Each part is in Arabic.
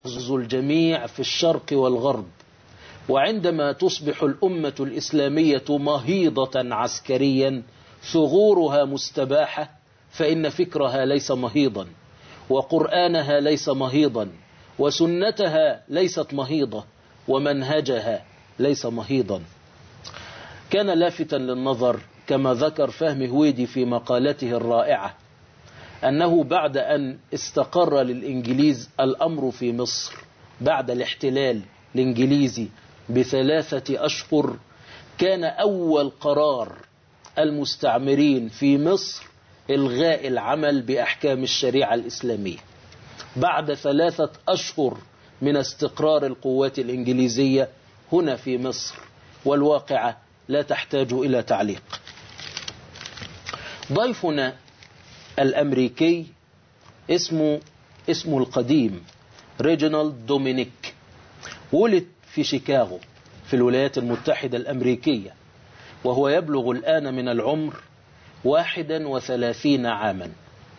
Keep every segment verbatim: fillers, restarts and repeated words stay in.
الجميع في الشرق والغرب. وعندما تصبح الأمة الإسلامية مهيضة عسكريا ثغورها مستباحة، فإن فكرها ليس مهيضا، وقرآنها ليس مهيضا، وسنتها ليست مهيضة، ومنهجها ليس مهيضا. كان لافتا للنظر كما ذكر فهمي هويدي في مقالته الرائعة أنه بعد أن استقر للإنجليز الأمر في مصر بعد الاحتلال الإنجليزي بثلاثة أشهر، كان أول قرار المستعمرين في مصر إلغاء العمل بأحكام الشريعة الإسلامية بعد ثلاثة أشهر من استقرار القوات الإنجليزية هنا في مصر، والواقعة لا تحتاج إلى تعليق. ضيفنا الأمريكي اسمه اسمه القديم ريجينالد دومينيك، ولد في شيكاغو في الولايات المتحدة الأمريكية، وهو يبلغ الآن من العمر واحدا وثلاثين عاما.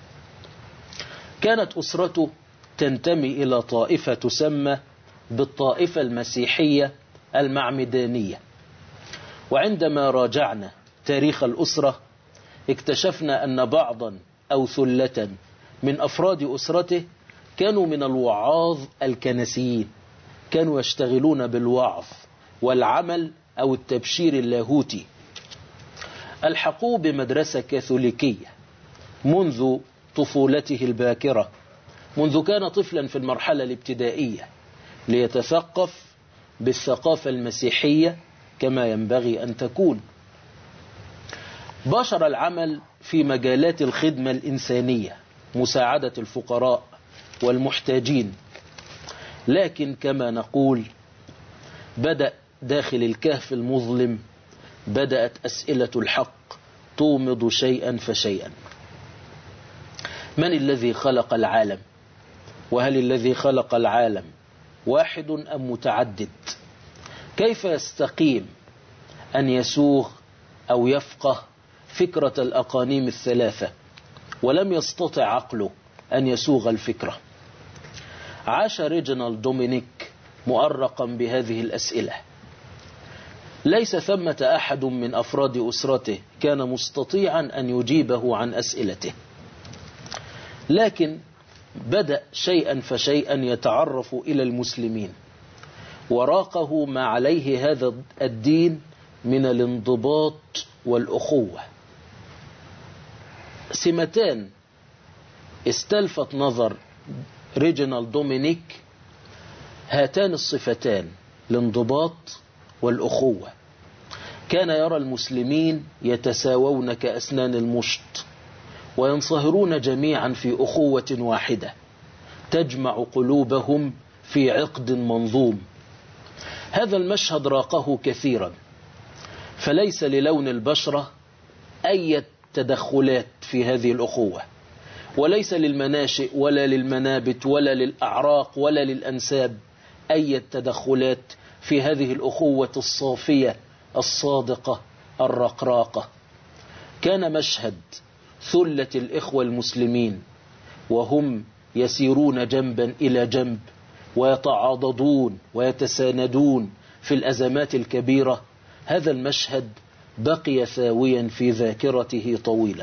كانت أسرته تنتمي إلى طائفة تسمى بالطائفة المسيحية المعمدانية، وعندما راجعنا تاريخ الأسرة اكتشفنا أن بعضا أو ثلة من أفراد أسرته كانوا من الوعاظ الكنسيين، كانوا يشتغلون بالوعظ والعمل أو التبشير اللاهوتي. الحقوه بمدرسة كاثوليكية منذ طفولته الباكرة، منذ كان طفلا في المرحلة الابتدائية، ليتثقف بالثقافة المسيحية كما ينبغي أن تكون. باشر العمل في مجالات الخدمة الإنسانية، مساعدة الفقراء والمحتاجين، لكن كما نقول بدأ داخل الكهف المظلم بدأت أسئلة الحق تومض شيئا فشيئا. من الذي خلق العالم؟ وهل الذي خلق العالم واحد أم متعدد؟ كيف يستقيم أن يسوغ أو يفقه فكرة الأقانيم الثلاثة ولم يستطع عقله أن يسوغ الفكرة؟ عاش ريجينالد دومينيك مؤرقا بهذه الأسئلة. ليس ثمة أحد من أفراد أسرته كان مستطيعا أن يجيبه عن أسئلته، لكن بدأ شيئا فشيئا يتعرف إلى المسلمين، وراقه ما عليه هذا الدين من الانضباط والأخوة. سمتان استلفت نظر ريجينالد دومينيك، هاتان الصفتان الانضباط والأخوة. كان يرى المسلمين يتساوون كأسنان المشط، وينصهرون جميعا في أخوة واحدة تجمع قلوبهم في عقد منظوم. هذا المشهد راقه كثيرا، فليس للون البشرة أي تدخلات في هذه الأخوة، وليس للمناشئ ولا للمنابت ولا للأعراق ولا للأنساب أي تدخلات في هذه الأخوة الصافية الصادقة الرقراقة. كان مشهد ثلة الإخوة المسلمين وهم يسيرون جنبا إلى جنب ويتعاضدون ويتساندون في الأزمات الكبيرة، هذا المشهد بقي ثاويا في ذاكرته طويلا.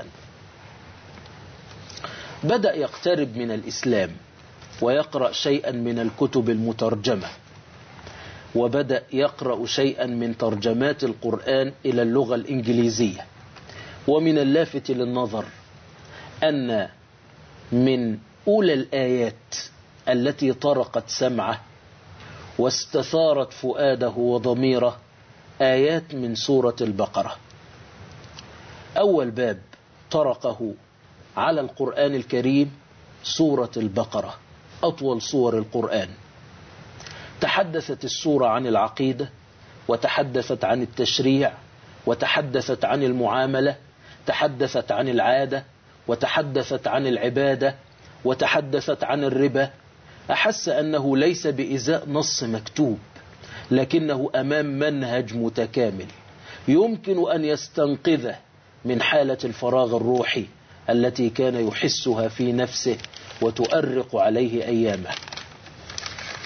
بدأ يقترب من الإسلام ويقرأ شيئا من الكتب المترجمة، وبدأ يقرأ شيئا من ترجمات القرآن إلى اللغة الإنجليزية. ومن اللافت للنظر أن من أولى الآيات التي طرقت سمعه واستثارت فؤاده وضميره آيات من سورة البقرة. أول باب طرقه على القرآن الكريم سورة البقرة، أطول سور القرآن. تحدثت السورة عن العقيدة، وتحدثت عن التشريع، وتحدثت عن المعاملة، تحدثت عن العادة، وتحدثت عن العبادة، وتحدثت عن الربا. أحس أنه ليس بإزاء نص مكتوب، لكنه أمام منهج متكامل يمكن أن يستنقذه من حالة الفراغ الروحي التي كان يحسها في نفسه وتؤرق عليه أيامه.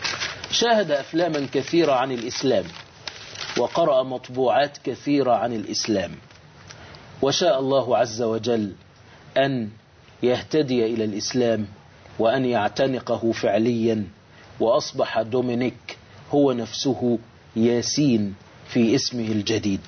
شاهد أفلاما كثيرة عن الإسلام، وقرأ مطبوعات كثيرة عن الإسلام، وشاء الله عز وجل أن يهتدي إلى الإسلام وأن يعتنقه فعليا، وأصبح دومينيك هو نفسه ياسين في اسمه الجديد.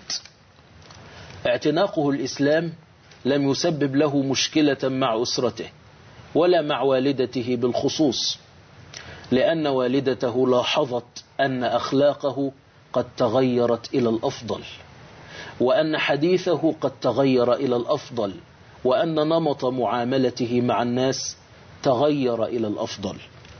اعتناقه الإسلام لم يسبب له مشكلة مع أسرته ولا مع والدته بالخصوص، لأن والدته لاحظت أن أخلاقه قد تغيرت إلى الأفضل، وأن حديثه قد تغير إلى الأفضل، وأن نمط معاملته مع الناس تغير إلى الأفضل.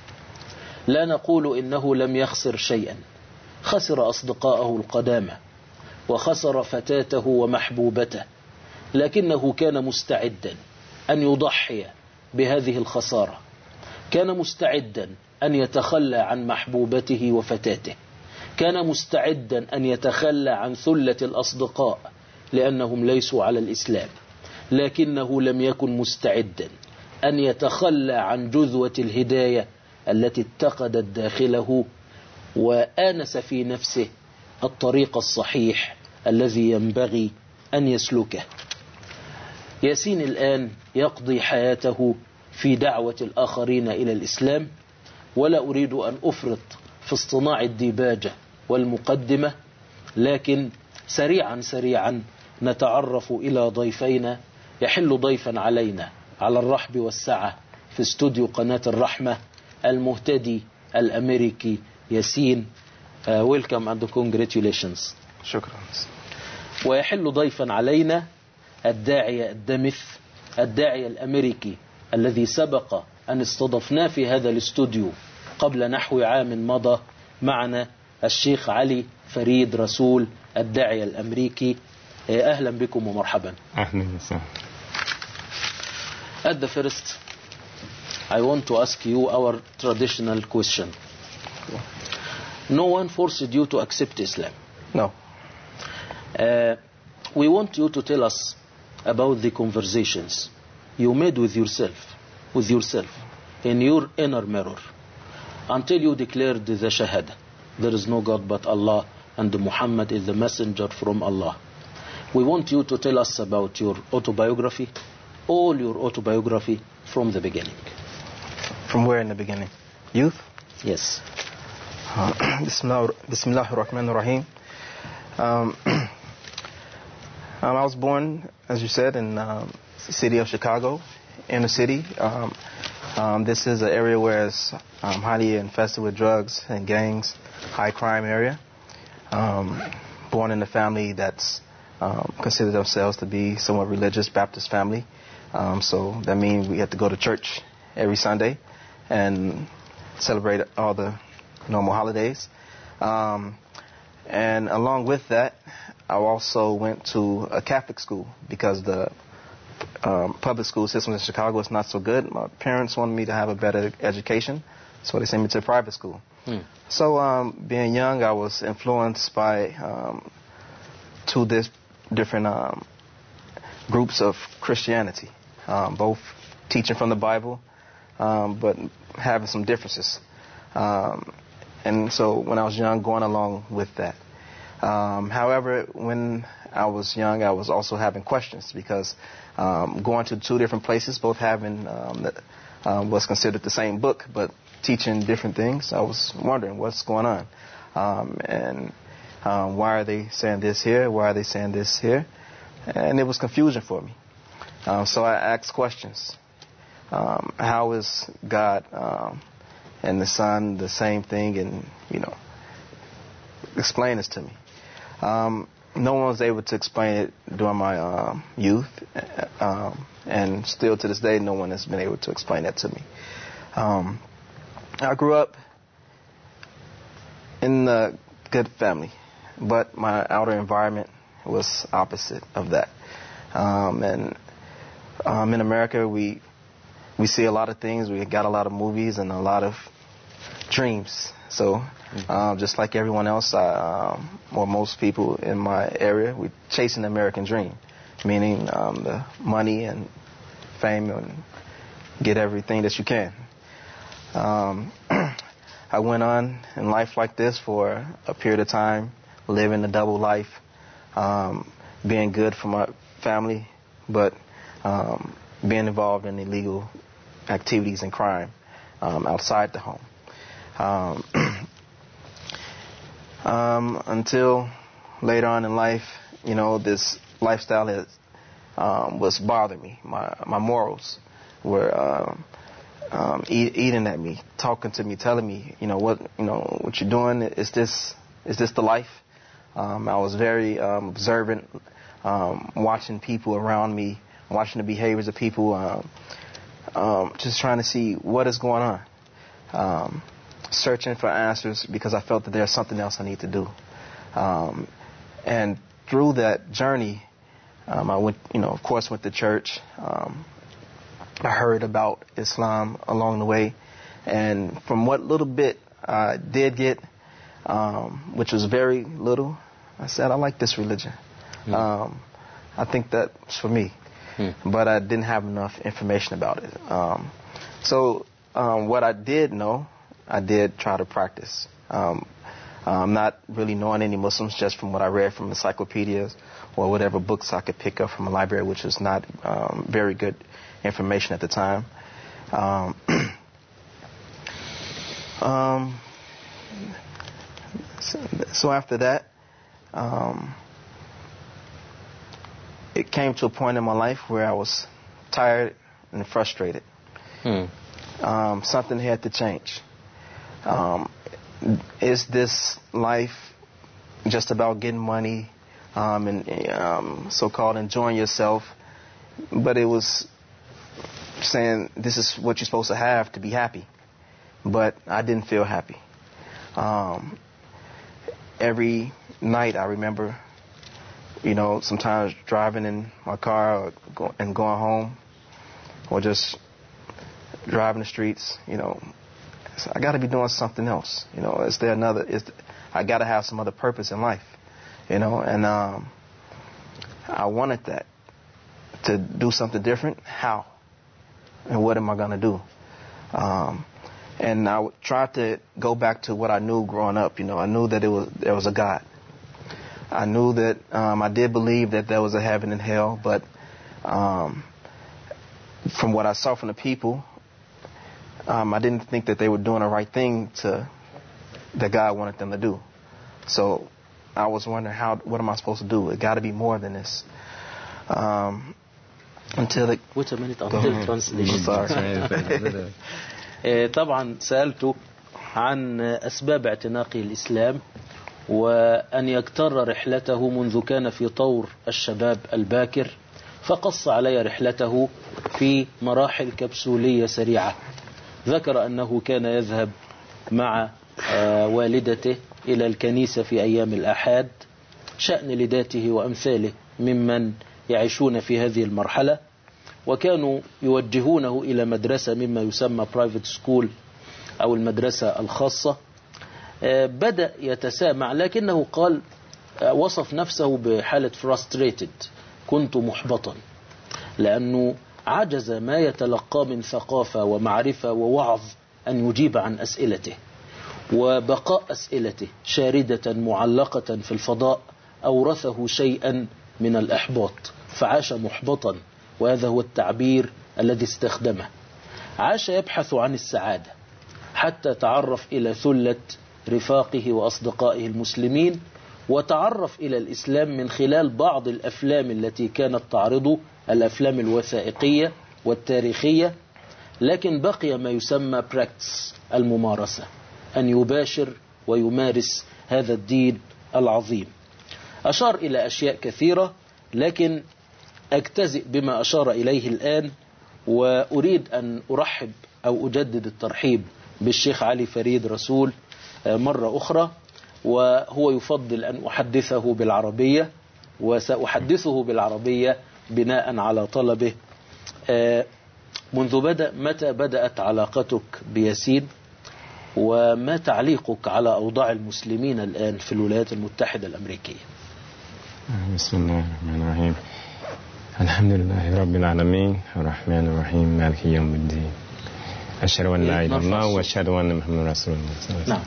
لا نقول إنه لم يخسر شيئا، خسر أصدقاءه القدامى وخسر فتاته ومحبوبته، لكنه كان مستعدا أن يضحي بهذه الخسارة، كان مستعدا أن يتخلى عن محبوبته وفتاته، كان مستعدا أن يتخلى عن ثلة الأصدقاء لأنهم ليسوا على الإسلام، لكنه لم يكن مستعدا أن يتخلى عن جذوة الهداية التي اتقدت داخله وآنس في نفسه الطريق الصحيح الذي ينبغي أن يسلكه. ياسين الآن يقضي حياته في دعوة الآخرين إلى الإسلام، ولا أريد أن أفرط في اصطناع الديباجة والمقدمة، لكن سريعا سريعا نتعرف إلى ضيفين يحل ضيفا علينا على الرحب والسعة في استوديو قناة الرحمة، المهتدي الأمريكي ياسين. uh, welcome and congratulations. شكرا. ويحل ضيفا علينا الداعية الدمث، الداعية الأمريكي الذي سبق أن استضفناه في هذا الاستوديو قبل نحو عام مضى، معنا الشيخ علي فريد رسول الداعية الأمريكي. أهلا بكم ومرحبا. أهلا وسهلا. At the first, I want to ask you our traditional question. No one forced you to accept Islam. No. Uh, we want you to tell us about the conversations you made with yourself, with yourself, in your inner mirror, until you declared the Shahada. There is no God but Allah, and Muhammad is the messenger from Allah. We want you to tell us about your autobiography, all your autobiography from the beginning. From where in the beginning? Youth? Yes. Uh, Bismillah ar-Rahman ar-Rahim. Um, um, I was born, as you said, in um, the city of Chicago, inner city. Um, um, this is an area where it's um, highly infested with drugs and gangs, high crime area. Um, born in a family that's um, considered themselves to be somewhat religious, Baptist family. Um, so that means we have to go to church every Sunday and celebrate all the normal holidays. Um, and along with that, I also went to a Catholic school because the um, public school system in Chicago is not so good. My parents wanted me to have a better education, so they sent me to a private school. Hmm. So um, being young, I was influenced by um, two this different um, groups of Christianity, um, both teaching from the Bible, um, but having some differences. Um, and so when I was young, going along with that. Um, however, when I was young, I was also having questions because um, going to two different places, both having um, the, um, what's considered the same book, but teaching different things, I was wondering what's going on. Um, and um, why are they saying this here? Why are they saying this here? And it was confusion for me. Um, so I asked questions. Um, how is God um, and the Son the same thing? And, you know, explain this to me. Um, no one was able to explain it during my um, youth. Um, and still to this day, no one has been able to explain that to me. Um, I grew up in a good family, but my outer environment was opposite of that. Um, and um, in America, we we see a lot of things. We got a lot of movies and a lot of dreams. So um, just like everyone else, I, um, or most people in my area, we're chasing the American dream, meaning um, the money and fame and get everything that you can. Um, I went on in life like this for a period of time, living a double life, um, being good for my family, but um, being involved in illegal activities and crime um, outside the home. Um, um, until later on in life, you know, this lifestyle has, um, was bothering me. My my morals were um, um, eat, eating at me, talking to me, telling me, you know, what you know what you're doing. Is this is this the life? Um, I was very um, observant, um, watching people around me, watching the behaviors of people, um, um, just trying to see what is going on, um, searching for answers because I felt that there's something else I need to do. Um, and through that journey, um, I went, you know, of course, went to church. Um, I heard about Islam along the way, and from what little bit I did get, um, which was very little, I said, I like this religion. Mm. Um, I think that's for me. Mm. But I didn't have enough information about it. Um, so um, what I did know, I did try to practice. Um, I'm not really knowing any Muslims just from what I read from encyclopedias or whatever books I could pick up from a library, which was not um, very good information at the time. Um, um, so, so after that, um, it came to a point in my life where I was tired and frustrated. Hmm. Um, something had to change. Um, is this life just about getting money um, and um, so-called enjoying yourself? But it was saying this is what you're supposed to have to be happy. But I didn't feel happy. Um, every night I remember, you know, sometimes driving in my car or go, and going home, or just driving the streets, you know, so I got to be doing something else. You know, is there another? Is I got to have some other purpose in life, you know? And um, I wanted that, to do something different. How? And what am I going to do? Um, and I tried to go back to what I knew growing up. You know, I knew that it was there was a God. I knew that um, I did believe that there was a heaven and hell, but um, from what I saw from the people, um, I didn't think that they were doing the right thing to that God wanted them to do. So I was wondering, how? What am I supposed to do? It got to be more than this. Um, until it. Wait a minute until translation. طبعا سألته عن أسباب اعتناقه الإسلام وأن يكتر رحلته منذ كان في طور الشباب الباكر، فقص علي رحلته في مراحل كبسولية سريعة. ذكر أنه كان يذهب مع والدته إلى الكنيسة في أيام الأحد، شأن لذاته وأمثاله ممن يعيشون في هذه المرحلة، وكانوا يوجهونه إلى مدرسة مما يسمى برايفت سكول أو المدرسة الخاصة. بدأ يتسامع، لكنه قال وصف نفسه بحالة frustrated، كنت محبطا، لأنه عجز ما يتلقى من ثقافة ومعرفة ووعظ أن يجيب عن أسئلته، وبقاء أسئلته شاردة معلقة في الفضاء أورثه شيئا من الإحباط، فعاش محبطا، وهذا هو التعبير الذي استخدمه. عاش يبحث عن السعادة حتى تعرف إلى ثلة رفاقه وأصدقائه المسلمين، وتعرف إلى الإسلام من خلال بعض الأفلام التي كانت تعرض، الأفلام الوثائقية والتاريخية. لكن بقي ما يسمى براكتس، الممارسة، أن يباشر ويمارس هذا الدين العظيم. أشار إلى أشياء كثيرة، لكن أجتزئ بما أشار إليه الآن، وأريد أن أرحب أو أجدد الترحيب بالشيخ علي فريد رسول مرة أخرى، وهو يفضل أن أحدثه بالعربية، وسأحدثه بالعربية بناء على طلبه. منذ بدأ متى بدأت علاقتك بياسين، وما تعليقك على أوضاع المسلمين الآن في الولايات المتحدة الأمريكية؟ بسم الله الرحمن الرحيم. الحمد لله رب العالمين الرحمن الرحيم مالك يوم الدين أشهد أن لا إله إلا الله وأشهد أن محمد رسول الله. نعم.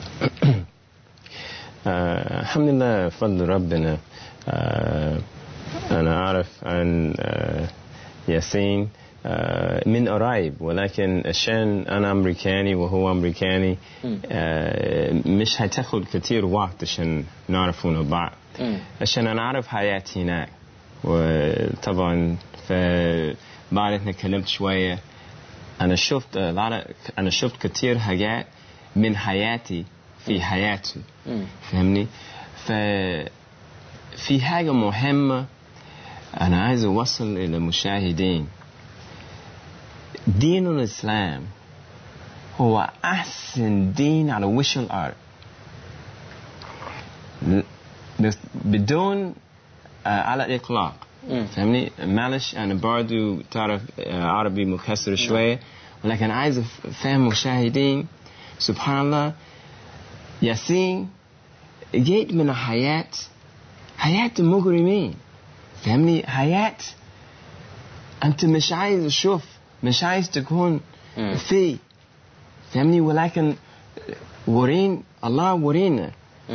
آه الحمد لله فضل ربنا. آه أنا أعرف عن آه ياسين آه من قريب، ولكن عشان أنا أمريكاني وهو أمريكاني آه مش هتاخد كتير وقت عشان نعرفون بعض، عشان أنا أعرف حياتي هناك. وطبعا فبعد إحنا اتكلمت شوية أنا شفت أنا شفت كتير حاجات من حياتي في حياته، فهمني؟ ففي حاجة مهمة أنا عايز أوصل إلى المشاهدين. دين الإسلام هو أحسن دين على وش الأرض بدون على الإطلاق، فهمني؟ معلش أنا برضو تعرف عربي مكسر شوية، ولكن عايز أفهم مشاهدين. سبحان الله، ياسين جيت من حياة حياة المجرمين، فهمني؟ حياة أنت مش عايز تشوف، مش عايز تكون فيه، فهمني؟ ولكن ورين الله ورينا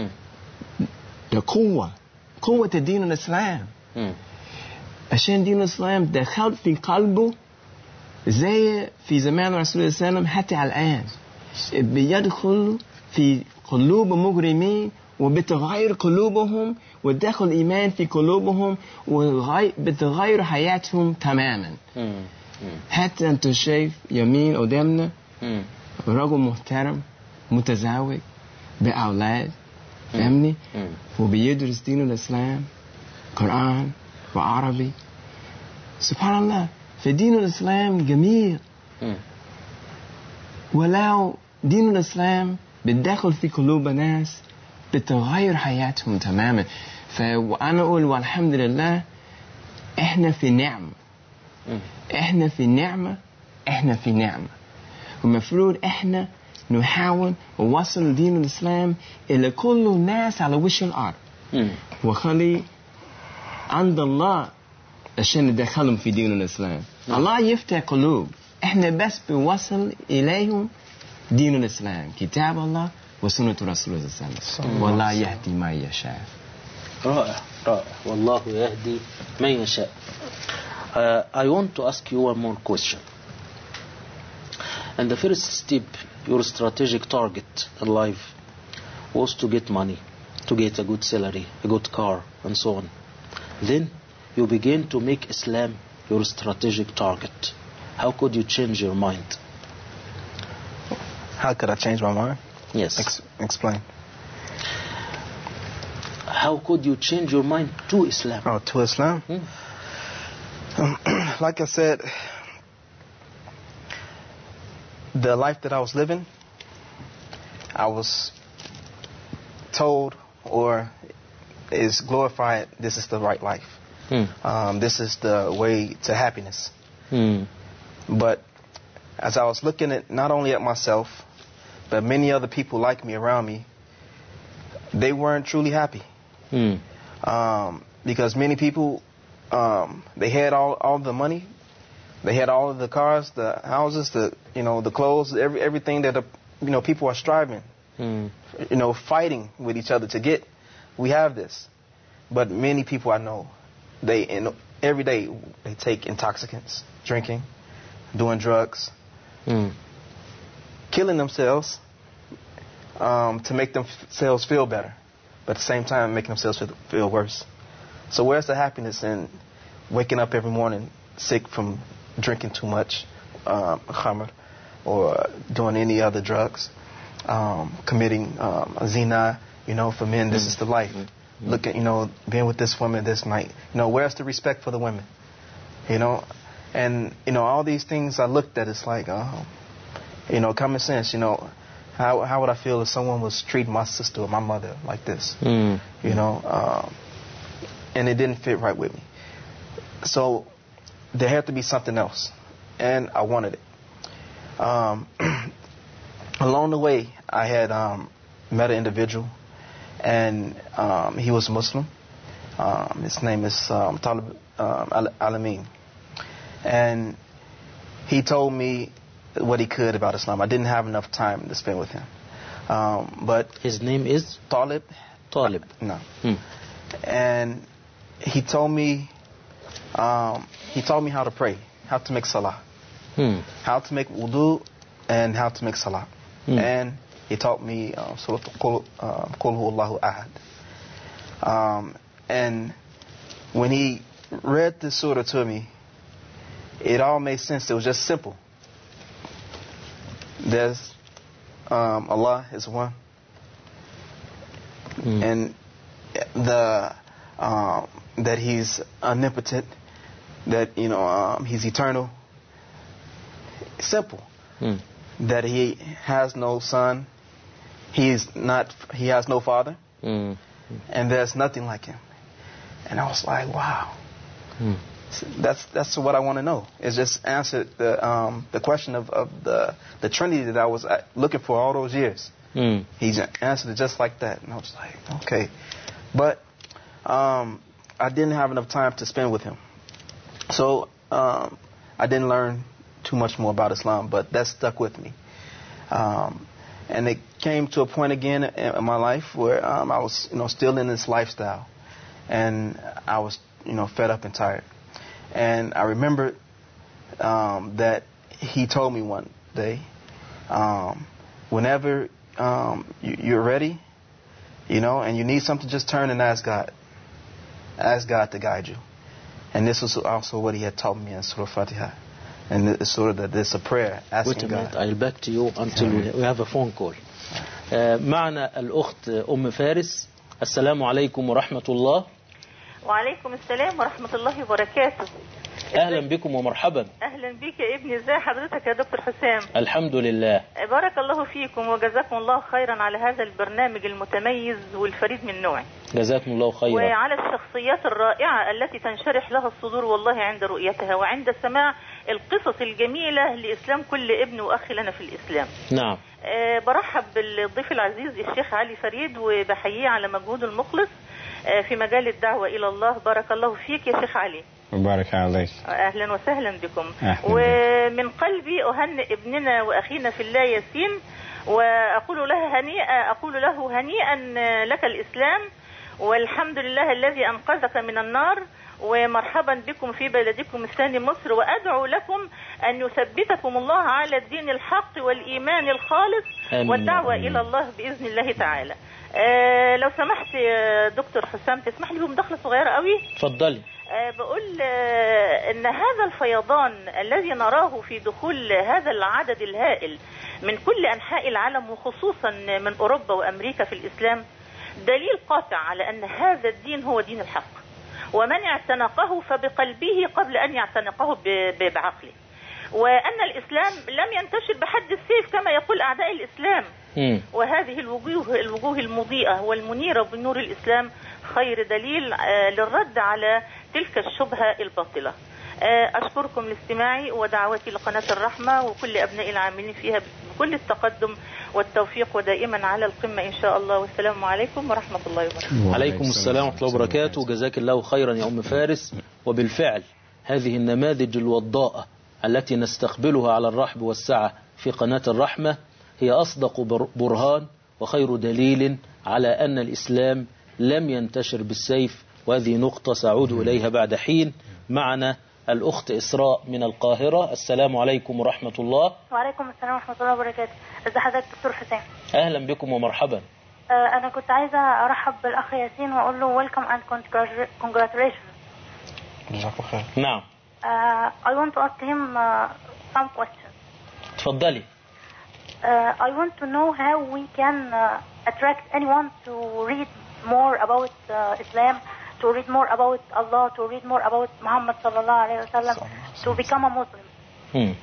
القوة، قوة دين الإسلام. عشان دين الإسلام دخل في قلبه زي في زمان رسول الله صلى الله عليه وسلم حتى الآن بيدخل في قلوب المجرمين وبتغير قلوبهم ودخل إيمان في قلوبهم وبتغير حياتهم تماما. حتى أنت شايف يمين قدامنا رجل محترم متزوج بأولاد، فهمني؟ وبيدرس دين الإسلام قرآن وعربي. سبحان الله، فدين الإسلام جميل. ولو دين الإسلام بتدخل في قلوب ناس بتغير حياتهم تماما. فأنا أقول والحمد لله إحنا في نعمة، إحنا في نعمة، إحنا في نعمة. ومفروض إحنا نحاول نوصل دين الإسلام إلى كل الناس على وش الأرض، وخلي عند الله عشان ندخلهم في دين الإسلام. الله يفتح قلوب، إحنا بس بنوصل إليهم دين الإسلام، كتاب الله وسنة رسول الله صلى الله عليه وسلم. والله يهدي من يشاء. رائع رائع، والله يهدي من يشاء. Uh, I want to ask you one more question. And the first step, your strategic target in life was to get money, to get a good salary, a good car, and so on. Then you begin to make Islam your strategic target. How could you change your mind? How could I change my mind? Yes. Ex- explain. How could you change your mind to Islam? Oh, to Islam? Hmm. Um, like I said, the life that I was living, I was told or is glorified, this is the right life. Hmm. Um, this is the way to happiness. Hmm. But as I was looking at not only at myself, but many other people like me around me, they weren't truly happy. Hmm. Um, because many people, um, they had all, all the money, they had all of the cars, the houses, the you know the clothes, every, everything that the, you know people are striving, hmm. you know, fighting with each other to get. We have this, but many people I know, they in, every day they take intoxicants, drinking, doing drugs, hmm. killing themselves um, to make themselves feel better, but at the same time making themselves feel, feel worse. So where's the happiness in waking up every morning sick from drinking too much um, khamr or doing any other drugs, um, committing um, zina? You know, for men, this mm. is the life. Mm. Look at, you know, being with this woman this night. You know, where's the respect for the women? You know, and, you know, all these things I looked at, it's like, um, you know, common sense, you know, how how would I feel if someone was treating my sister or my mother like this? Mm. You know, um, and it didn't fit right with me. So there had to be something else, and I wanted it. Um, along the way, I had um, met an individual, and um, he was Muslim. Um, his name is um, Talib um, Al- Alameen. And he told me what he could about Islam. I didn't have enough time to spend with him. Um, but his name is Talib. Talib. No. Hmm. And he told me, um, he taught me how to pray, how to make salah, Hmm. how to make wudu, and how to make salah. Hmm. And he taught me uh, Surah Qul uh, Qul Hu Allahu Ahad. Um, and when he read this surah to me, it all made sense. It was just simple. There's um, Allah is one, Hmm. and the um, that He's omnipotent, that you know um, He's eternal. Simple. Hmm. That He has no son, He's not. He has no father, Hmm. and there's nothing like Him. And I was like, wow. Hmm. That's that's what I want to know. It's just answered the um, the question of, of the the Trinity that I was looking for all those years. Hmm. He answered it just like that, and I was like, okay. But um, I didn't have enough time to spend with him, so um, I didn't learn too much more about Islam. But that stuck with me, um, and it came to a point again in my life where um, I was, you know, still in this lifestyle, and I was, you know, fed up and tired. And I remember um, that he told me one day, um, whenever um, you, you're ready, you know, and you need something, just turn and ask God. Ask God to guide you. And this was also what he had taught me in Surah Fatiha. And it's sort of that there's a prayer asking Wait a minute, God. I'll back to you until we, we have a phone call. Uh, معنا الأخت أم فارس. السلام عليكم ورحمة الله. وعليكم السلام ورحمة الله وبركاته. أهلا بكم ومرحبا. أهلا بك يا ابني. ازي حضرتك يا دكتور حسام؟ الحمد لله. بارك الله فيكم وجزاكم الله خيرا على هذا البرنامج المتميز والفريد من نوعه. جزاكم الله خيرا. وعلى الشخصيات الرائعة التي تنشرح لها الصدور والله عند رؤيتها وعند سماع القصص الجميلة لإسلام كل ابن وأخ لنا في الإسلام. نعم. أه برحب بالضيف العزيز الشيخ علي فريد وبحييه على مجهوده المخلص في مجال الدعوة إلى الله. بارك الله فيك يا شيخ علي. بارك عليك. أهلا وسهلا بكم. أهلا ومن قلبي أهنئ ابننا وأخينا في الله ياسين وأقول له هنيئا أقول له هنيئا لك الإسلام والحمد لله الذي أنقذك من النار ومرحبا بكم في بلدكم الثاني مصر وأدعو لكم أن يثبتكم الله على الدين الحق والإيمان الخالص والدعوة إلى الله بإذن الله تعالى. آه لو سمحت يا دكتور حسام تسمح لي بمداخلة صغيرة قوي؟ اتفضلي. آه بقول آه ان هذا الفيضان الذي نراه في دخول هذا العدد الهائل من كل انحاء العالم وخصوصا من اوروبا وامريكا في الاسلام دليل قاطع على ان هذا الدين هو دين الحق ومن اعتنقه فبقلبه قبل ان يعتنقه بعقله وان الاسلام لم ينتشر بحد السيف كما يقول اعداء الاسلام. م. وهذه الوجوه الوجوه المضيئة والمنيرة بنور الإسلام خير دليل للرد على تلك الشبهة الباطلة. أشكركم لاستماعي ودعوتي لقناة الرحمة وكل أبناء العاملين فيها بكل التقدم والتوفيق ودائما على القمة إن شاء الله. والسلام عليكم ورحمة الله وبركاته. عليكم السلام ورحمة الله وبركاته. جزاك الله خيرا يا أم فارس. وبالفعل هذه النماذج الوضاءة التي نستقبلها على الرحب والسعة في قناة الرحمة هي أصدق برهان وخير دليل على أن الإسلام لم ينتشر بالسيف. وهذه نقطة سأعود إليها بعد حين. معنا الأخت إسراء من القاهرة. السلام عليكم ورحمة الله. وعليكم السلام ورحمة الله وبركاته. ازي حضرتك دكتور حسام؟ أهلا بكم ومرحبا. آه أنا كنت عايزة أرحب بالأخ ياسين وأقول له welcome and congratulations. جزاكم خير. نعم. uh, I want to ask him uh, some questions. تفضلي. Uh, I want to know how we can uh, attract anyone to read more about uh, Islam, to read more about Allah, to read more about Muhammad sallallahu alayhi wa sallam, to become a Muslim. Hmm.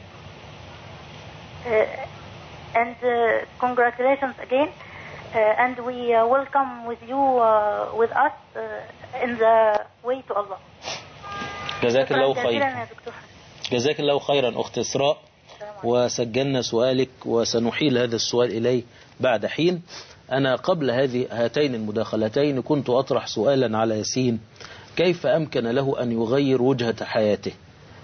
Uh, and uh, congratulations again, uh, and we uh, welcome with you, uh, with us, uh, in the way to Allah. جزاك الله خيرا. جزاك الله خيرا أخت إسراء. وسجلنا سؤالك وسنحيل هذا السؤال إليه بعد حين. أنا قبل هذه هاتين المداخلتين كنت أطرح سؤالا على ياسين: كيف أمكن له أن يغير وجهة حياته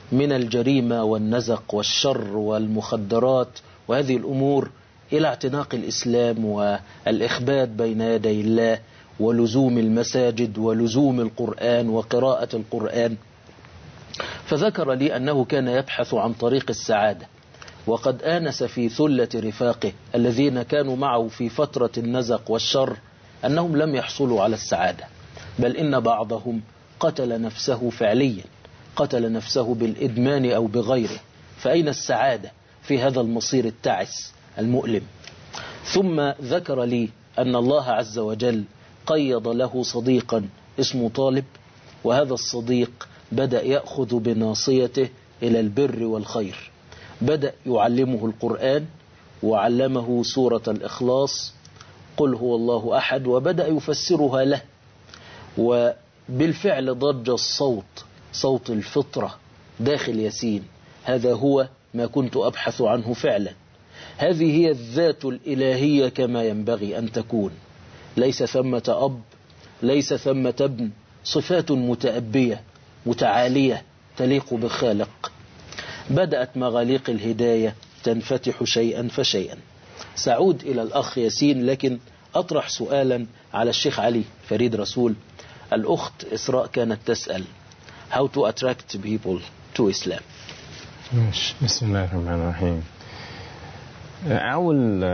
من الجريمة والنزق والشر والمخدرات وهذه الأمور إلى اعتناق الإسلام والإخبات بين يدي الله ولزوم المساجد ولزوم القرآن وقراءة القرآن. فذكر لي أنه كان يبحث عن طريق السعادة، وقد آنس في ثلة رفاقه الذين كانوا معه في فترة النزق والشر أنهم لم يحصلوا على السعادة، بل إن بعضهم قتل نفسه فعليا، قتل نفسه بالإدمان أو بغيره. فأين السعادة في هذا المصير التعس المؤلم؟ ثم ذكر لي أن الله عز وجل قيض له صديقا اسمه طالب، وهذا الصديق بدأ يأخذ بناصيته إلى البر والخير، بدأ يعلمه القرآن وعلمه سورة الإخلاص قل هو الله أحد، وبدأ يفسرها له. وبالفعل ضج الصوت، صوت الفطرة داخل ياسين. هذا هو ما كنت أبحث عنه فعلا. هذه هي الذات الإلهية كما ينبغي أن تكون. ليس ثمة أب، ليس ثمة ابن، صفات متأبية متعالية تليق بخالق. بدأت مغاليق الهداية تنفتح شيئا فشيئا. سأعود إلى الأخ ياسين، لكن أطرح سؤالا على الشيخ علي فريد رسول. الأخت إسراء كانت تسأل how to attract people to Islam. بسم الله الرحمن الرحيم. أول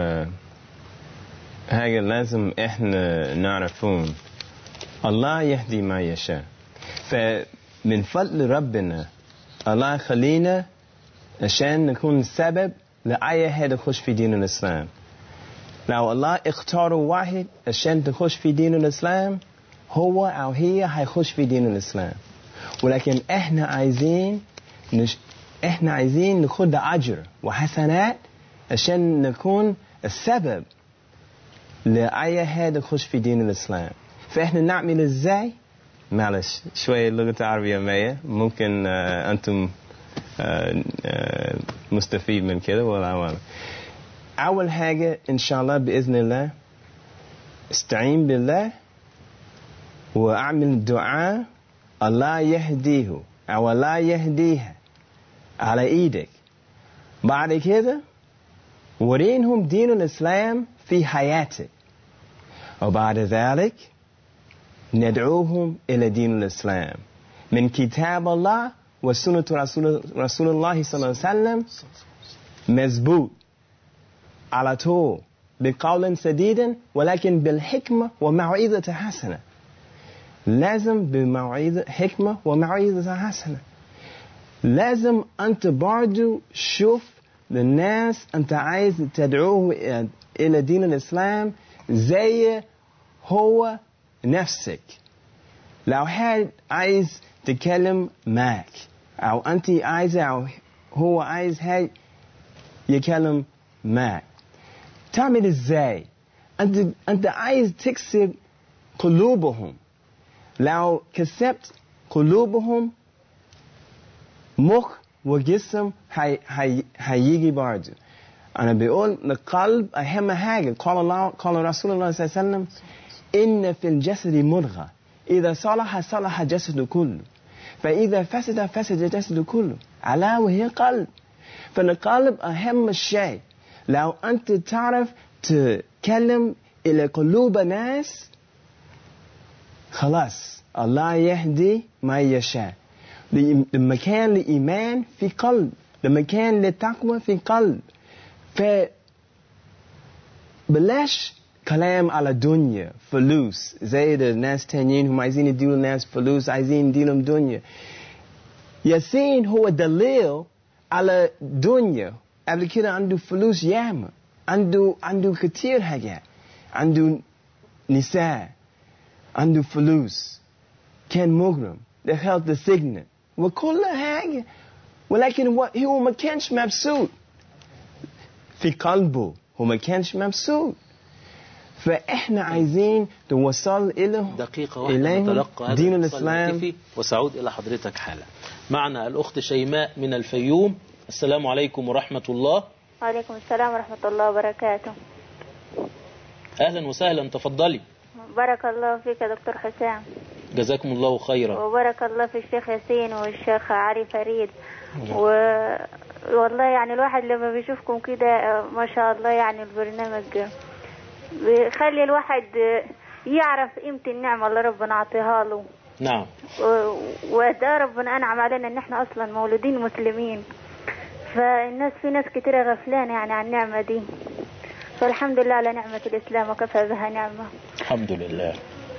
حاجة لازم إحنا نعرفون الله يهدي ما يشاء. فمن فضل ربنا الله خلينا عشان نكون سبب لأي حد يخش في دين الإسلام. لو الله اختار واحد عشان تخش في دين الإسلام، هو أو هي هيخش في دين الإسلام. ولكن إحنا عايزين نش... إحنا عايزين ناخد أجر وحسنات عشان نكون السبب لأي حد يخش في دين الإسلام. فإحنا نعمل إزاي؟ معلش شوية لغة عربية معي، ممكن آه أنتم آه آه مستفيد من كده ولا ولا. أول حاجة إن شاء الله بإذن الله استعين بالله وأعمل دعاء الله يهديه أو الله يهديها على إيدك. بعد كده ورينهم دين الإسلام في حياتك، وبعد ذلك ندعوهم إلى دين الإسلام من كتاب الله وسنة رسول, رسول الله صلى الله عليه وسلم مزبوط على طول بقول سديد، ولكن بالحكمة وموعظة حسنة. لازم بموعظة حكمة وموعظة حسنة. لازم أنت برضو شوف للناس أنت عايز تدعوه إلى دين الإسلام زي هو نفسك. لو حد عايز تكلم معك أو أنت عايزة أو هو عايز هاي يكلم معك، تعمل إزاي؟ أنت أنت عايز تكسب قلوبهم. لو كسبت قلوبهم مخ وجسم هي هي هيجي برضه. أنا بقول القلب أهم حاجة. قال الله قال رسول الله صلى الله عليه وسلم إن في الجسد مضغة إذا صلح صلح الجسد كله، فإذا فسد فسد الجسد كله، ألا وهي قلب. فالقلب أهم شيء. لو أنت تعرف تكلم إلى قلوب الناس خلاص الله يهدي ما يشاء. المكان للإيمان في قلب، المكان للتقوى في قلب. فبلاش كلام على الدنيا فلوس زي الناس تانيين هم عايزين يديروا الناس فلوس، عايزين يديروا دنيا. ياسين هو دليل على دنيا. قبل كده عنده فلوس ياما، عنده عنده كتير حاجات، عنده نساء، عنده فلوس، كان مجرم، دخلت السجن وكل حاجة، ولكن هو ما كانش مبسوط في قلبه، هو ما كانش مبسوط. فإحنا عايزين نوصل إلى دقيقة واحدة نتلقى دين الإسلام. وسأعود إلى حضرتك حالا. معنا الأخت شيماء من الفيوم. السلام عليكم ورحمة الله. وعليكم السلام ورحمة الله وبركاته. أهلا وسهلا، تفضلي. بارك الله فيك يا دكتور حسام. جزاكم الله خيرا. وبارك الله في الشيخ ياسين والشيخ علي فريد. و... والله يعني الواحد لما بيشوفكم كده ما شاء الله يعني البرنامج بيخلي الواحد يعرف قيمة النعمة اللي ربنا عطيها له. نعم. وده ربنا أنعم علينا إن إحنا أصلا مولودين مسلمين، فالناس في ناس كتيرة غفلانة يعني عن النعمة دي، فالحمد لله على نعمة الإسلام وكفى بها نعمة. الحمد لله.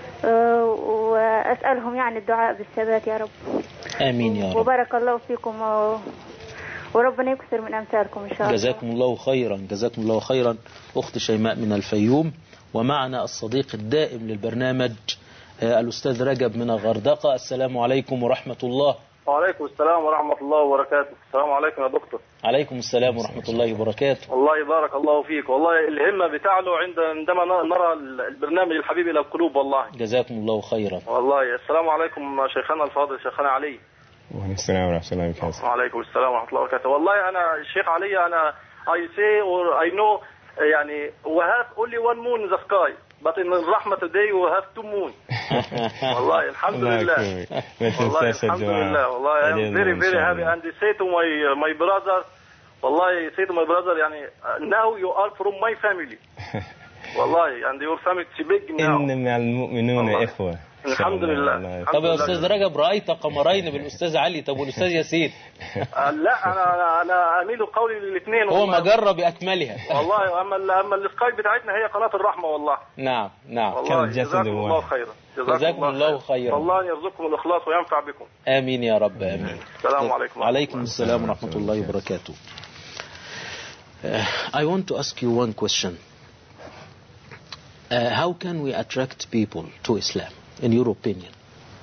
وأسألهم يعني الدعاء بالثبات يا رب. آمين يا رب. وبارك الله فيكم و... وربنا يكثر من أمثالكم إن شاء الله. جزاكم الله خيرا. جزاكم الله خيرا أخت شيماء من الفيوم. ومعنا الصديق الدائم للبرنامج الأستاذ رجب من الغردقة. السلام عليكم ورحمة الله. وعليكم السلام ورحمة الله وبركاته. السلام عليكم يا دكتور. عليكم السلام ورحمة الله وبركاته. والله يبارك الله فيك. والله الهمة بتعلو عند عندما نرى البرنامج الحبيب إلى القلوب. والله جزاكم الله خيرا. والله السلام عليكم شيخنا الفاضل شيخنا علي. وعليكم السلام ورحمة الله وبركاته. وعليكم السلام ورحمة الله وبركاته. والله أنا الشيخ علي أنا I say or I know يعني we have only one moon in the sky but in الرحمة today we have two moon. والله الحمد لله. والله الحمد لله. والله I am very very happy and I say to my my brother والله I say to my brother يعني now you are from my family. والله and your family is big now. إنما المؤمنون إخوة. الحمد لله. طب يا أستاذ رجب رأيت قمرين بالأستاذ علي، طب والأستاذ ياسين؟ لا أنا أنا أنا أميل قولي للاثنين. هو ما جرب بأكملها. والله أما أما السكاي بتاعتنا هي قناة الرحمة. والله نعم نعم. والله جزاكم الله خيرا. جزاكم الله خيرا. الله يرزقكم الإخلاص وينفع بكم. آمين يا رب آمين. السلام عليكم. وعليكم السلام ورحمة الله وبركاته. uh, I want to ask you one question. Uh, how can we attract people to Islam, in your opinion?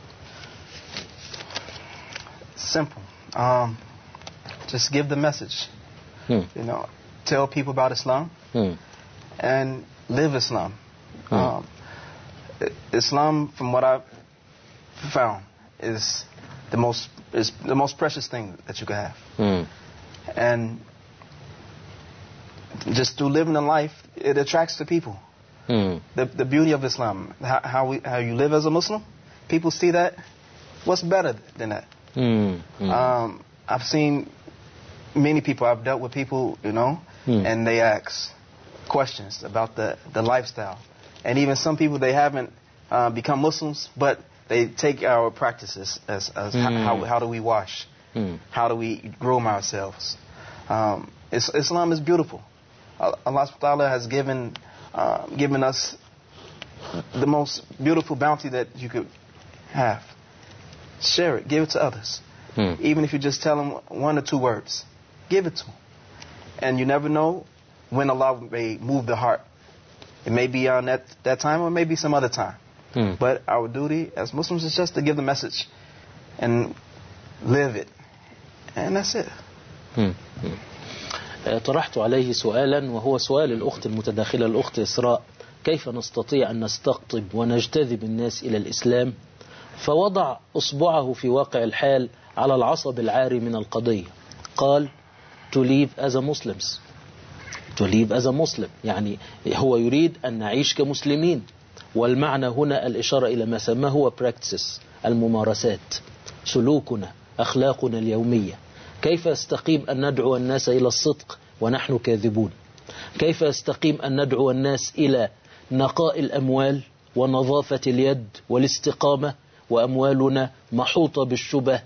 Simple. Um, just give the message. Hmm. You know, tell people about Islam Hmm. and live Islam. Hmm. Um, Islam, from what I've found, is the most is the most precious thing that you can have. Hmm. And just through living a life, it attracts the people. Hmm. The the beauty of Islam, how how, we, how you live as a Muslim, people see that. What's better than that? Hmm. Hmm. Um, I've seen many people. I've dealt with people, you know, Hmm. and they ask questions about the the lifestyle, and even some people they haven't uh, become Muslims, but they take our practices as, as Hmm. how how do we wash, Hmm. how do we groom ourselves. Um, it's, Islam is beautiful. Allah subhanahu wa ta'ala has given uh, given us the most beautiful bounty that you could have. Share it. Give it to others. Hmm. Even if you just tell them one or two words, give it to them. And you never know when Allah may move the heart. It may be on that, that time or maybe some other time. Hmm. But our duty as Muslims is just to give the message and live it. And that's it. Hmm. Hmm. طرحت عليه سؤالا وهو سؤال الأخت المتداخلة الأخت إسراء: كيف نستطيع أن نستقطب ونجتذب الناس إلى الإسلام؟ فوضع أصبعه في واقع الحال على العصب العاري من القضية. قال to live as a Muslims. to live as a Muslim يعني هو يريد أن نعيش كمسلمين، والمعنى هنا الإشارة إلى ما سماه هو practices، الممارسات، سلوكنا، أخلاقنا اليومية. كيف يستقيم أن ندعو الناس إلى الصدق ونحن كاذبون؟ كيف يستقيم أن ندعو الناس إلى نقاء الأموال ونظافة اليد والاستقامة وأموالنا محوطة بالشبه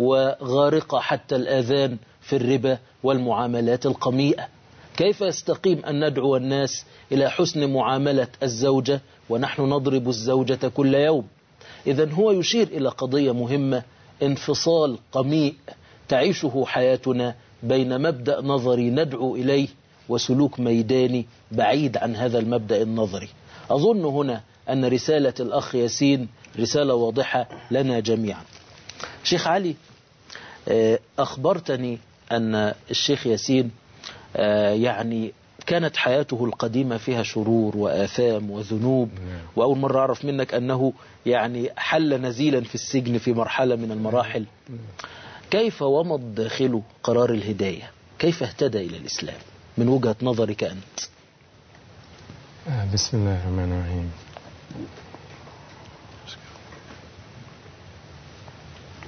وغارقة حتى الآذان في الربا والمعاملات القميئة؟ كيف يستقيم أن ندعو الناس إلى حسن معاملة الزوجة ونحن نضرب الزوجة كل يوم؟ إذن هو يشير إلى قضية مهمة، انفصال قميء تعيشه حياتنا بين مبدأ نظري ندعو إليه وسلوك ميداني بعيد عن هذا المبدأ النظري. أظن هنا أن رسالة الأخ ياسين رسالة واضحة لنا جميعا. شيخ علي، أخبرتني أن الشيخ ياسين يعني كانت حياته القديمة فيها شرور وآثام وذنوب، وأول مرة أعرف منك أنه يعني حل نزيلا في السجن في مرحلة من المراحل. كيف ومض داخله قرار الهداية؟ كيف اهتدى إلى الإسلام من وجهة نظرك أنت؟ بسم الله الرحمن الرحيم.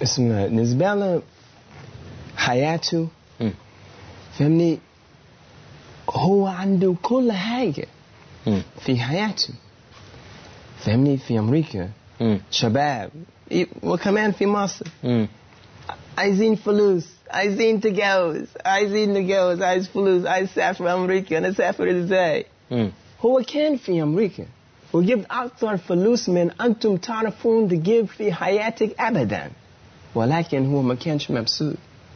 اسمه بالنسبة له حياته مم. فهمني هو عنده كل حاجة مم. في حياته فهمني في أمريكا مم. شباب وكمان في مصر مم. عايزين فلوس عايزين نتجوز عايزين نتجوز عايز فلوس عايز اسافر امريكا نسافر ازاي مم. هو كان في امريكا وجيب اكثر فلوس من انتم تعرفون تجيب في حياتك ابدا ولكن هو ما كانش مبسوط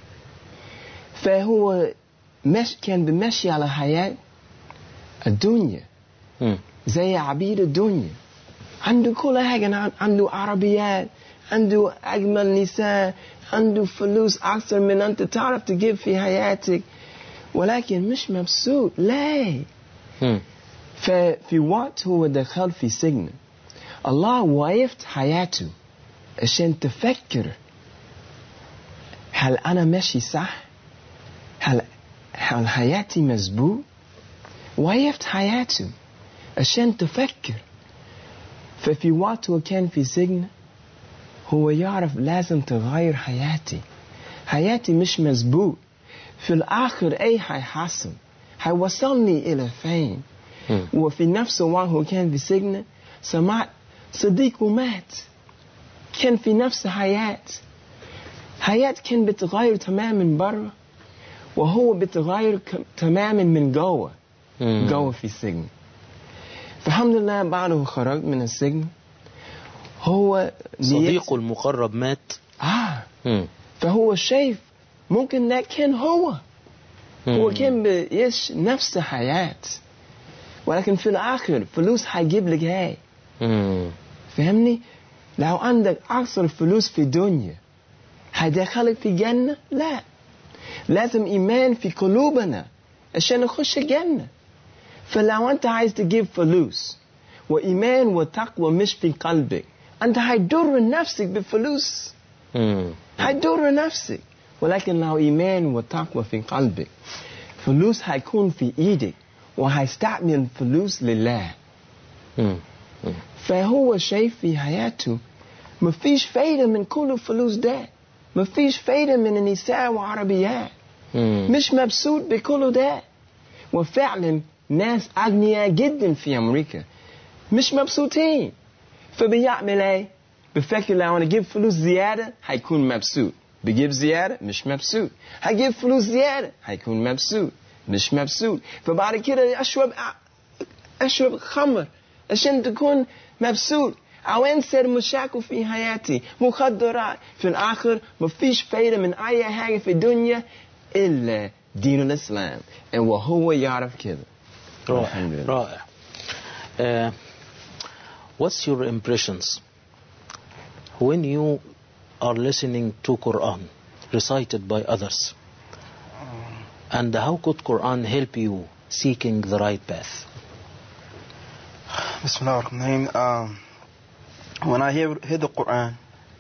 فهو مش كان بمشي على حياة الدنيا مم. زي عبيد الدنيا عنده كل حاجة عنده عربيات عنده أجمل نساء عنده فلوس أكثر من أنت تعرف تجيب في حياتك ولكن مش مبسوط ليه مم. ففي وقت هو دخل في سجن الله وقفت حياته عشان تفكر هل أنا ماشي صح هل, هل حياتي مظبوط وقفت حياته عشان تفكر ففي وقت هو كان في سجن هو يعرف لازم تغير حياتي حياتي مش مظبوط في الآخر أي هيحصل هيوصلني إلى فين م. وفي نفس الوقت هو كان في سجن سمعت صديقه مات كان في نفس حياة حياة كان بتغير تماما برا وهو بتغير تماما من جوه جوه في السجن فالحمد لله بعده خرج من السجن هو صديقه المقرب مات آه مم. فهو شايف ممكن ده كان هو مم. هو كان بيعيش نفس حياة ولكن في الآخر فلوس هيجيب لك هاي مم. فهمني لو عندك أكثر فلوس في الدنيا هيدخلك في جنة لا لازم إيمان في قلوبنا عشان نخش الجنة فلو أنت عايز تجيب فلوس وإيمان وتقوى مش في قلبك أنت هيضر نفسك بفلوس مم. هيضر نفسك ولكن لو إيمان وتقوى في قلبك فلوس هيكون في إيدك وهيستعمل فلوس لله مم. مم. فهو شايف في حياته مفيش فايدة من كل الفلوس ده مفيش فايدة من النساء وعربيات مم. مش مبسوط بكل ده وفعلا ناس أغنياء جدا في أمريكا مش مبسوطين فبيعمل ايه بفكر لو انا اجيب فلوس زيادة هيكون مبسوط بجيب زيادة مش مبسوط هجيب فلوس زيادة هيكون مبسوط مش مبسوط فبعد كده اشرب اشرب خمر عشان تكون مبسوط او انسى مشاكل في حياتي مخدرات في الاخر مفيش فايدة من اي حاجة في الدنيا الا دين الاسلام وهو يعرف كده رائع رائع uh, what's your impressions when you are listening to Quran recited by others and how could Quran help you seeking the right path? Bismillah ar-Rahman um, when I hear, hear the Quran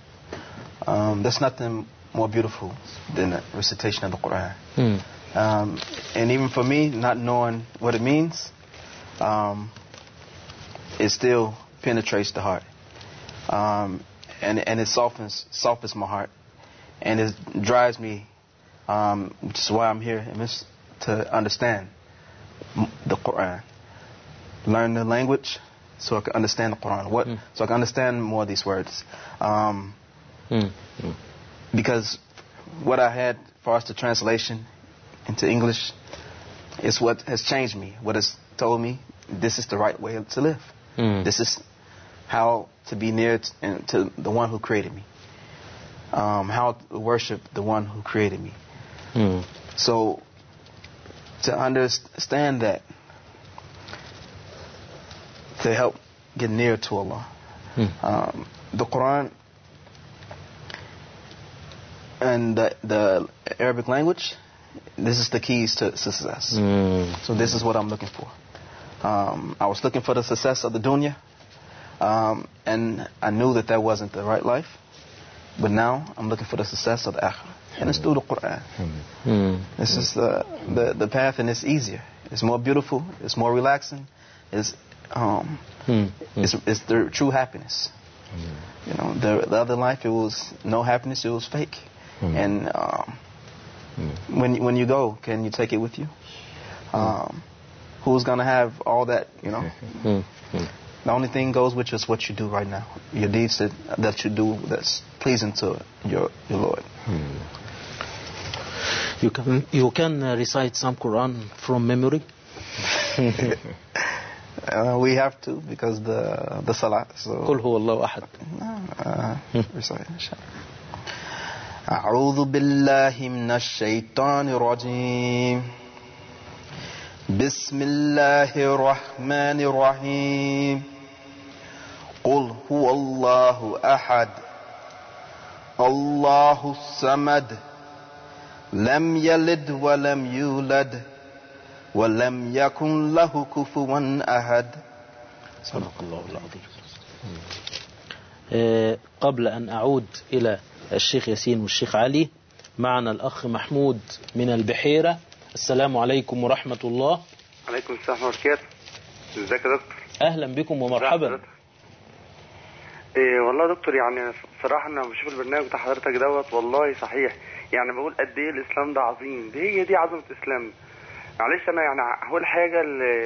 um, there's nothing more beautiful than the recitation of the Quran Hmm. um, and even for me not knowing what it means um, it still penetrates the heart um, and, and it softens softens my heart and it drives me um, which is why I'm here to understand the Quran learn the language so I can understand the Quran what mm. so I can understand more of these words um, mm. Mm. because what I had for us the translation into English is what has changed me what has told me this is the right way to live mm. this is how to be near to, to the one who created me um, how to worship the one who created me mm. so to understand that to help get near to Allah mm. um, the Quran and the, the Arabic language this is the keys to success mm. so this is what I'm looking for um, I was looking for the success of the dunya um, and I knew that that wasn't the right life but now I'm looking for the success of the akhirah and it's through the Quran mm. this is the, the, the path and it's easier it's more beautiful it's more relaxing it's, um, mm. it's, it's the true happiness You know, the, the other life, it was no happiness, it was fake. Mm. And um, mm. when, when you go, can you take it with you? Um, who's going to have all that, you know? Mm. The only thing goes with you is what you do right now. Your deeds that, that you do that's pleasing to your, your Lord. Mm. You can, you can uh, recite some Quran from memory? Uh, we have to because the the salah. So. قل هو الله أحد. Recite إن شاء الله. أعوذ بالله من الشيطان الرجيم. بسم الله الرحمن الرحيم. قل هو الله أحد. الله الصمد. لم يلد ولم يولد. ولم يكن له كفوا أحد. صدق الله العظيم. أه قبل أن أعود إلى الشيخ ياسين والشيخ علي، معنا الأخ محمود من البحيرة. السلام عليكم ورحمة الله. عليكم السلام ورحمة الله. ازيك يا دكتور؟ أهلا بكم ومرحبا. إيه والله يا دكتور، يعني صراحة أنا بشوف البرنامج بتاع حضرتك دوت والله صحيح، يعني بقول قد إيه الإسلام ده عظيم، دي هي دي عظمة الإسلام. معلش انا يعني اول حاجه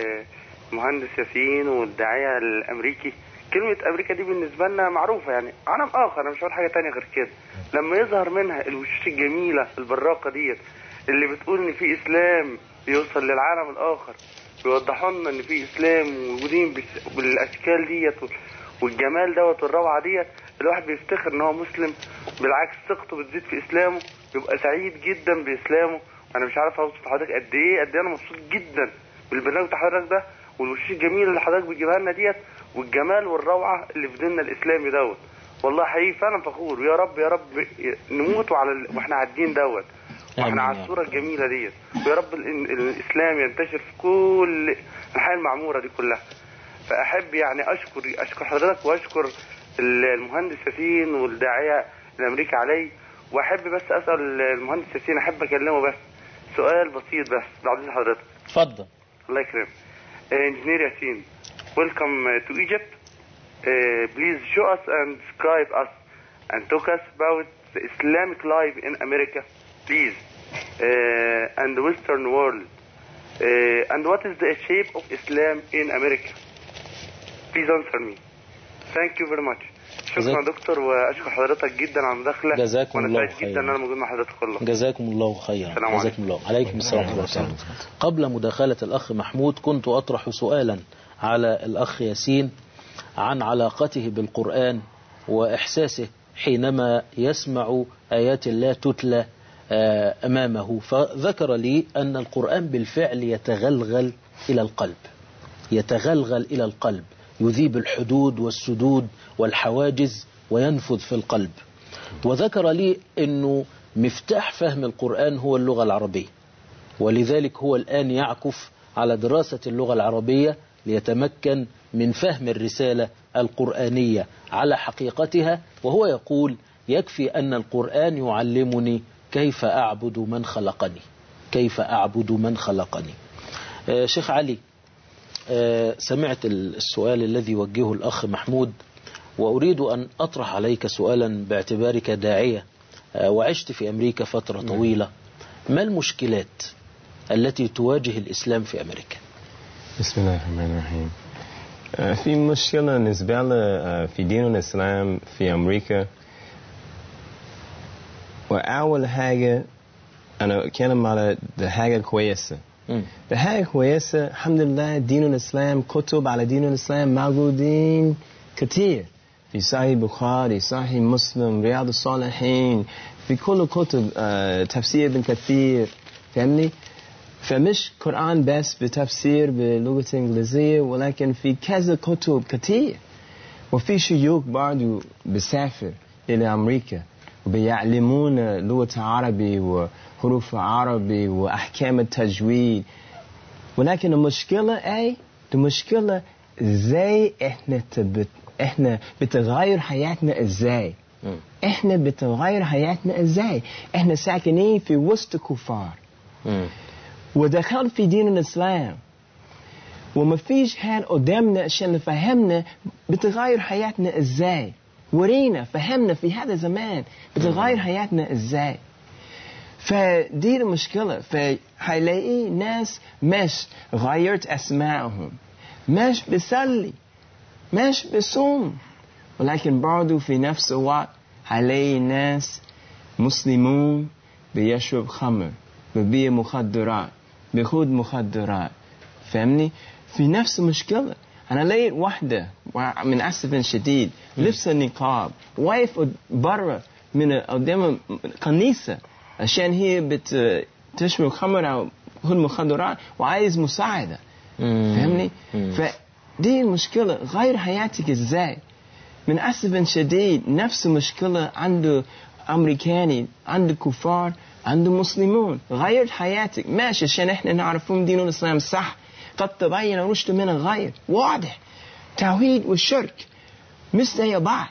المهندس ياسين والداعيه الامريكي، كلمه امريكا دي بالنسبه لنا معروفه، يعني عالم اخر، انا مش هقول حاجه تانية غير كده. لما يظهر منها الوشوش الجميله البراقه ديت اللي بتقول ان في اسلام بيوصل للعالم الاخر، بيوضحوا لنا ان في اسلام موجودين بالاشكال ديت والجمال دوت والروعه ديت، الواحد بيفتخر ان هو مسلم، بالعكس ثقته بتزيد في اسلامه، بيبقى سعيد جدا باسلامه. انا مش عارف اوصف لحضرتك قد ايه قد ايه انا مبسوط جدا بالبرنامج بتاع حضرتك ده والوشوش الجميله اللي حضرتك بتجيبها لنا ديت والجمال والروعه اللي في ديننا الاسلامي دوت. والله حقيقي فعلا فخور، ويا رب يا رب نموت وعلى ال... واحنا على الدين دوت واحنا على الصوره الجميله ديت، ويا رب ال... الاسلام ينتشر في كل الحياه المعموره دي كلها. فاحب يعني اشكر اشكر حضرتك واشكر المهندس ياسين والداعيه الامريكي علي. واحب بس اسال المهندس ياسين، احب اكلمه بس سؤال بسيط بس بعد اذن حضرتك. اتفضل. الله يكرمك. انجينير ياسين، welcome to Egypt. Uh, please show us and describe us and talk us about the Islamic life in America, please, uh, and the Western world. Uh, and what is the shape of Islam in America? Please answer me. Thank you very much. شكرا دكتور، واشكر حضرتك جدا على المداخله. جزاكم الله خيرا. وانا سعيد جدا ان انا موجود مع حضرتك والله. جزاكم الله خيرا. جزاكم الله. عليكم السلام ورحمه الله. قبل مداخله الاخ محمود كنت اطرح سؤالا على الاخ ياسين عن علاقته بالقرآن واحساسه حينما يسمع ايات الله تتلى امامه، فذكر لي ان القرآن بالفعل يتغلغل الى القلب، يتغلغل الى القلب، يذيب الحدود والسدود والحواجز وينفذ في القلب. وذكر لي أنه مفتاح فهم القرآن هو اللغة العربية، ولذلك هو الآن يعكف على دراسة اللغة العربية ليتمكن من فهم الرسالة القرآنية على حقيقتها. وهو يقول يكفي أن القرآن يعلمني كيف أعبد من خلقني، كيف أعبد من خلقني. آه شيخ علي، آه سمعت السؤال الذي وجهه الأخ محمود، وأريد أن أطرح عليك سؤالا باعتبارك داعية آه وعشت في أمريكا فترة طويلة. ما المشكلات التي تواجه الإسلام في أمريكا؟ بسم الله الرحمن الرحيم. آه في مشكلة بالنسبة لي في دين الإسلام في أمريكا، وأول حاجة أنا أتكلم على حاجة كويسة. ده حاجة كويسة الحمد لله. دين الإسلام، كتب على دين الإسلام موجودين كتير في صحيح بخاري، صحيح مسلم، رياض الصالحين، في كل كتب آه تفسير ابن كثير، فهمني؟ فمش قرآن بس بتفسير باللغة الإنجليزية، ولكن في كذا كتب كتير. وفي شيوخ برضو بسافر إلى أمريكا وبيعلمون لغة عربي وحروف عربي وأحكام التجويد. ولكن المشكلة أي؟ المشكلة إزاي إحنا تبت إحنا بتغير حياتنا إزاي؟ إحنا بتغير حياتنا إزاي؟ إحنا ساكنين في وسط كفار ودخل في دين الإسلام، وما فيش حال قدامنا عشان نفهمنا بتغير حياتنا إزاي. ورينا فهمنا في هذا الزمان بتغير حياتنا ازاي. فدي المشكلة. فهيلاقي ناس مش غيرت اسمائهم، مش بيصلي، مش بيصوم، ولكن برضو في نفس الوقت هيلاقي ناس مسلمون بيشرب خمر، بيبيع مخدرات، بيخوض مخدرات. فهمني؟ في نفس المشكلة. أنا لقيت واحدة من أسف شديد لبس النقاب واقف برا من قدام الكنيسة عشان هي بتشرب خمر أو خذ مخدرات وعايز مساعدة. فهمني؟ فدي المشكلة. غير حياتك إزاي؟ من أسف شديد نفس المشكلة عنده أمريكاني، عنده كفار، عنده مسلمون. غير حياتك ماشي عشان إحنا نعرفون دين الإسلام صح. قد تبين رشد من الغير، واضح. توحيد والشرك مش زي بعض.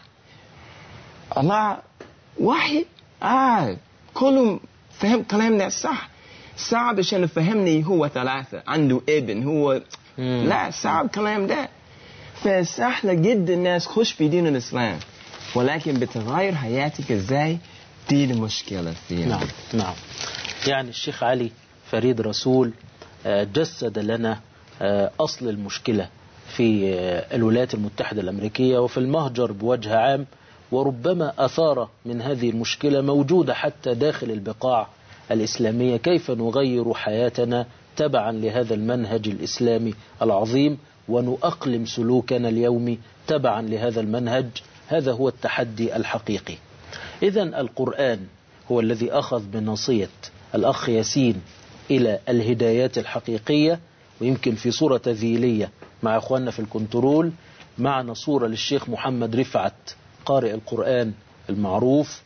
الله واحد. آه كلهم فهم كلامنا صح. صعب عشان يفهمني هو ثلاثة عنده ابن هو مم. لا صعب كلام ده. فسهل جدا الناس خش في دين الإسلام، ولكن بتغير حياتك ازاي؟ دي المشكلة فيها. نعم نعم. يعني الشيخ علي فريد رسول جسد لنا أصل المشكلة في الولايات المتحدة الأمريكية وفي المهجر بوجه عام، وربما أثار من هذه المشكلة موجودة حتى داخل البقاع الإسلامية. كيف نغير حياتنا تبعا لهذا المنهج الإسلامي العظيم ونؤقلم سلوكنا اليومي تبعا لهذا المنهج؟ هذا هو التحدي الحقيقي. إذن القرآن هو الذي أخذ بنصية الأخ ياسين إلى الهدايات الحقيقية. ويمكن في صورة تذيلية مع أخواننا في الكنترول معنا صورة للشيخ محمد رفعت قارئ القرآن المعروف،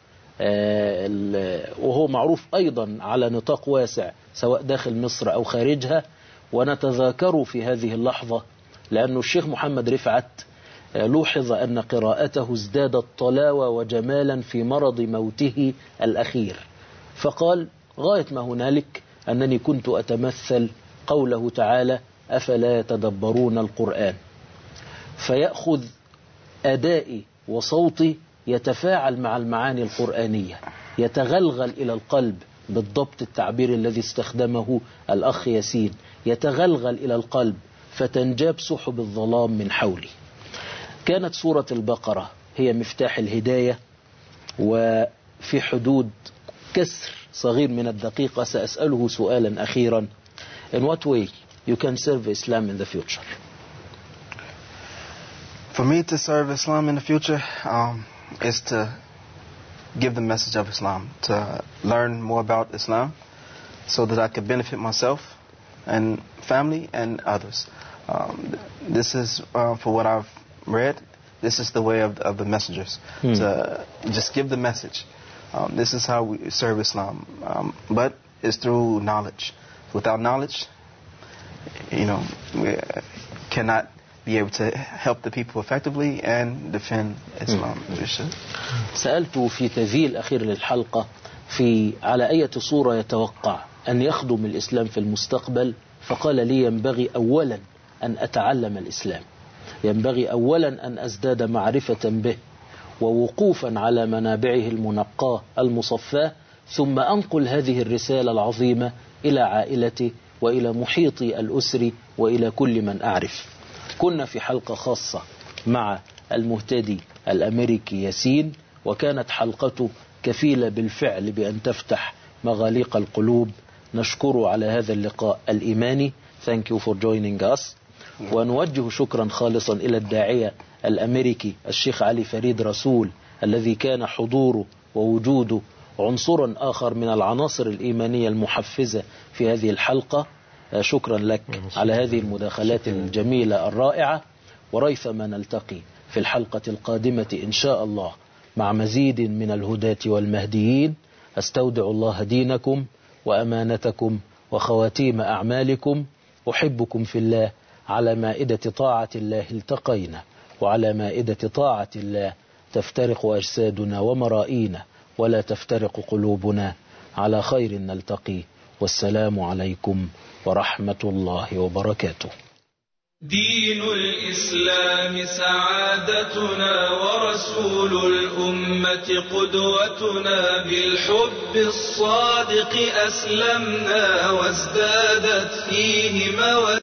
وهو معروف أيضا على نطاق واسع سواء داخل مصر أو خارجها. ونتذاكر في هذه اللحظة لأن الشيخ محمد رفعت لوحظ أن قراءته ازدادت طلاوة وجمالا في مرض موته الأخير، فقال غاية ما هنالك أنني كنت أتمثل قوله تعالى أفلا يتدبرون القرآن، فيأخذ أدائي وصوتي يتفاعل مع المعاني القرآنية، يتغلغل إلى القلب، بالضبط التعبير الذي استخدمه الأخ ياسين، يتغلغل إلى القلب فتنجاب سحب الظلام من حولي. كانت سورة البقرة هي مفتاح الهداية، وفي حدود كسر صغير من الدقيقة سأسأله سؤالا أخيرا. In what way you can serve Islam in the future? For me to serve Islam in the future um, is to give the message of Islam, to learn more about Islam so that I could benefit myself and family and others. Um, this is uh, for what I've read. This is the way of the, of the messengers, hmm. to just give the message. Um, this is how we serve Islam, um, but it's through knowledge. Without knowledge, you know, we cannot be able to help the people effectively and defend Islam. Hmm. سألت في تذيل أخير للحلقة في على أي صورة يتوقع أن يخدم الإسلام في المستقبل، فقال لي ينبغي أولا أن أتعلم الإسلام، ينبغي أولا أن أزداد معرفة به ووقوفا على منابعه المنقاة المصفاة، ثم أنقل هذه الرسالة العظيمة إلى عائلتي وإلى محيطي الأسري وإلى كل من أعرف. كنا في حلقة خاصة مع المهتدي الأمريكي ياسين، وكانت حلقته كفيلة بالفعل بأن تفتح مغاليق القلوب. نشكره على هذا اللقاء الإيماني. Thank you for joining us. ونوجه شكرا خالصا إلى الداعية الأمريكي الشيخ علي فريد رسول، الذي كان حضوره ووجوده عنصرا آخر من العناصر الإيمانية المحفزة في هذه الحلقة. شكرا لك على هذه المداخلات الجميلة الرائعة، وريثما نلتقي في الحلقة القادمة إن شاء الله مع مزيد من الهداة والمهديين. أستودع الله دينكم وأمانتكم وخواتيم أعمالكم. أحبكم في الله. على مائدة طاعة الله التقينا، وعلى مائدة طاعة الله تفترق أجسادنا ومرائينا، ولا تفترق قلوبنا. على خير نلتقي، والسلام عليكم ورحمة الله وبركاته. دين الإسلام سعادتنا ورسول الأمة قدوتنا بالحب الصادق أسلمنا وازدادت فيه مودة